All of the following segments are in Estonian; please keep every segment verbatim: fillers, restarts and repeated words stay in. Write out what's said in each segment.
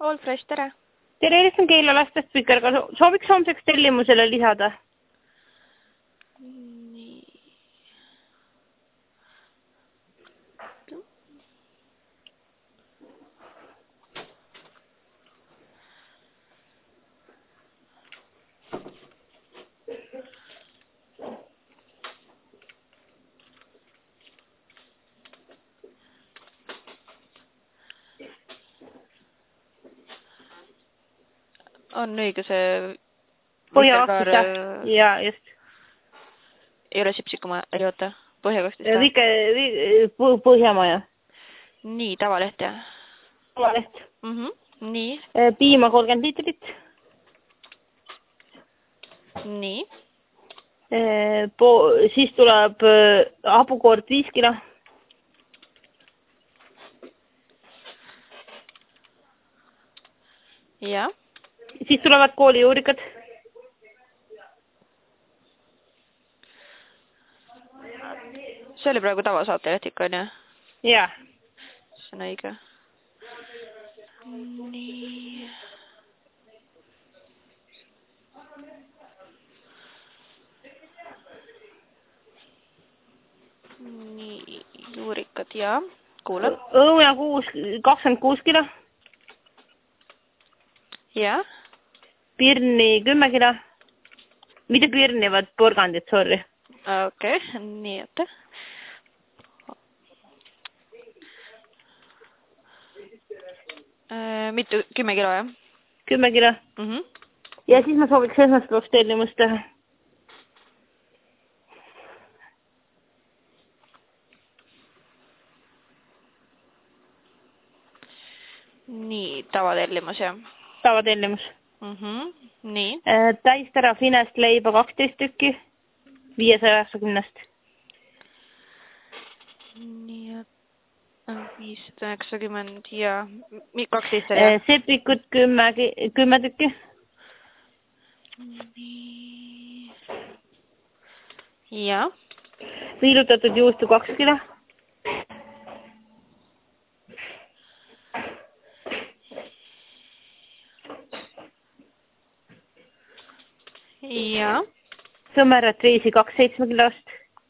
All Fresh, tere! Tere, Eriston Keila lastest spikerga. Sooviks homseks tellimusele lisada? Nii. On õige see Põhja-Vastus, jah. Ja, just. Ei ole Sipsikuma, ei oota. Põhja-Vastus, jah. Vike, Põhjamaja. Nii, tavaleht, jah. Tavaleht. Mm -hmm. Nii. Piima kolmkümmend liitrit. Nii. Po siis tuleb hapukoort viis kilo. Ja. Siis tulevad koolijuurikad. See oli praegu tavasaateleht ikka, on jah? Jah. See on õige. Nii. Nii, juurikad ja kuulan. Õuna kuus, kakskümmend kuus kilo. Ja. Pirni kümme kilo. Mitte pirni, vaid porgandit, sorry. Okei, okay. Nii, oota. Äh, mitu, kümme kilo, jah? Kümme kilo. Mm -hmm. Ja siis ma sooviks esmaspäevaks tellimust teha. Nii, tavatellimus, jah? Tavatellimus. Mm -hmm. Nii. Täistera finest leiba kaksteist tükki. viiesaja üheksakümnest. Nii, viissada üheksakümmend ja kaksteist. Seprikut kümme, kümme tükki. Nii. Ja. Viilutatud juustu kaks kilo. Ja. Sõmerat riisi kaks seitsme kilost.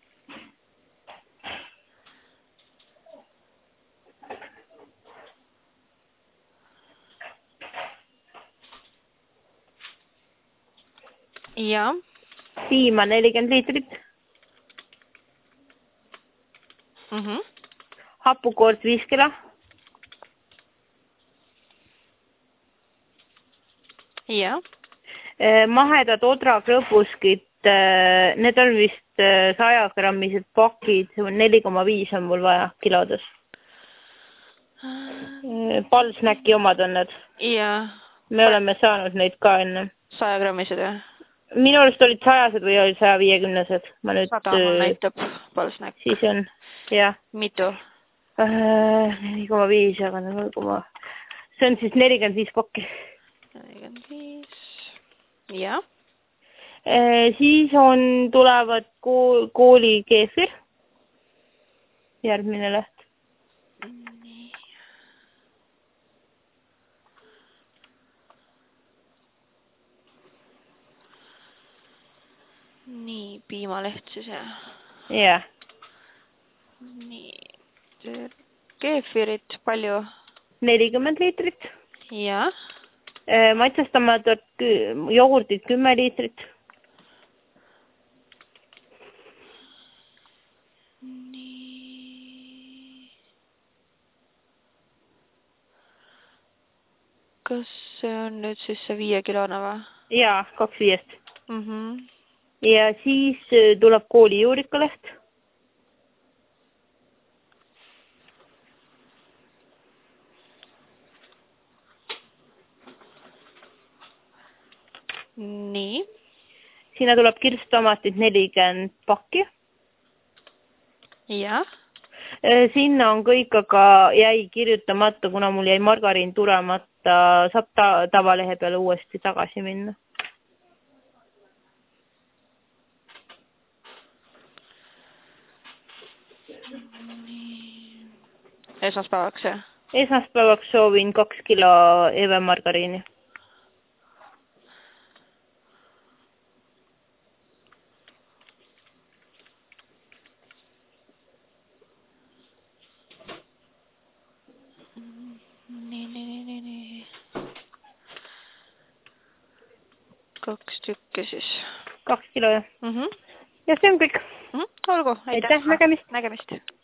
Ja. Piima nelikümmend liitrit. Mm -hmm. Hapukoort viis kilo. Ja. Mahedad odrakrõpuskid, need on vist saja grammised pakid, neli koma viis on mul vaja kilodes. Palsnäki omad on need. Ja. Me oleme saanud neid ka enne. saja grammised, jah? Minu arust olid sajased või olid saja viiekümnesed? sada mul näitab palsnäkk. Siis on, jah. Mitu? neli koma viis, aga null koma... See on siis nelikümmend viis pakki. nelikümmend viis. Ja. Siis on, tulevad kool, kooli keefir. Järgmine leht. Nii. Nii, piimaleht siis, jah? Jah. Nii. Keefirit palju? nelikümmend liitrit. Ja. Maitsestamatud jogurtid kümme liitrit. Nii. Kas see on nüüd siis see viie kilona või? Jaa, kaks viiest. Mm -hmm. Ja siis tuleb kooli juurikaleht. Nii. Sinna tuleb kirstomatit nelikümmend pakki. Ja. Sinna on kõik, aga jäi kirjutamata, kuna mul jäi margariin tulemata, saab ta tavalehe peale uuesti tagasi minna. Esmaspäevaks, jah? esmaspäevaks soovin kaks kilo Eve margariini. Nii, nii, nii, nii, nii. Kaks tükki siis. Kaks kilo, jah. Mm -hmm. Ja see on kõik. Mm -hmm. Olgu, aitäh. Aitäh, nägemist. Nägemist.